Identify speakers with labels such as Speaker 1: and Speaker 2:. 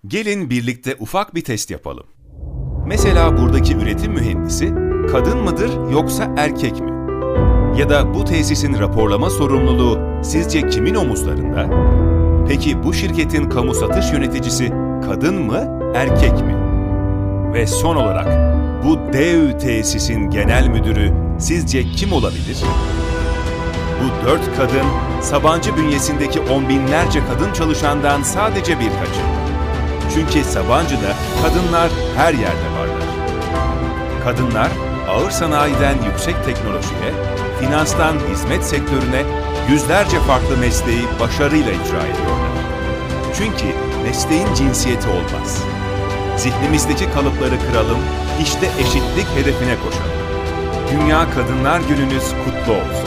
Speaker 1: Gelin birlikte ufak bir test yapalım. Mesela buradaki üretim mühendisi kadın mıdır yoksa erkek mi? Ya da bu tesisin raporlama sorumluluğu sizce kimin omuzlarında? Peki bu şirketin kamu satış yöneticisi kadın mı, erkek mi? Ve son olarak bu dev tesisin genel müdürü sizce kim olabilir? Bu 4 kadın, Sabancı bünyesindeki on binlerce kadın çalışandan sadece birkaçı. Çünkü Sabancı'da kadınlar her yerde varlar. Kadınlar, ağır sanayiden yüksek teknolojiye, finanstan hizmet sektörüne yüzlerce farklı mesleği başarıyla icra ediyorlar. Çünkü mesleğin cinsiyeti olmaz. Zihnimizdeki kalıpları kıralım, işte eşitlik hedefine koşalım. Dünya Kadınlar Gününüz kutlu olsun.